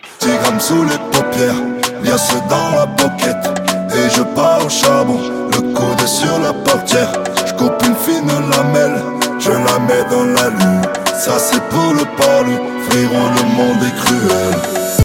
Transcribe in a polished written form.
10 grammes sous les paupières, liasse dans la pocket. Et je pars au charbon, le coude sur la portière. Je coupe une fine lamelle, je la mets dans la lune. Ça c'est pour le parlu, frérot, le monde est cruel.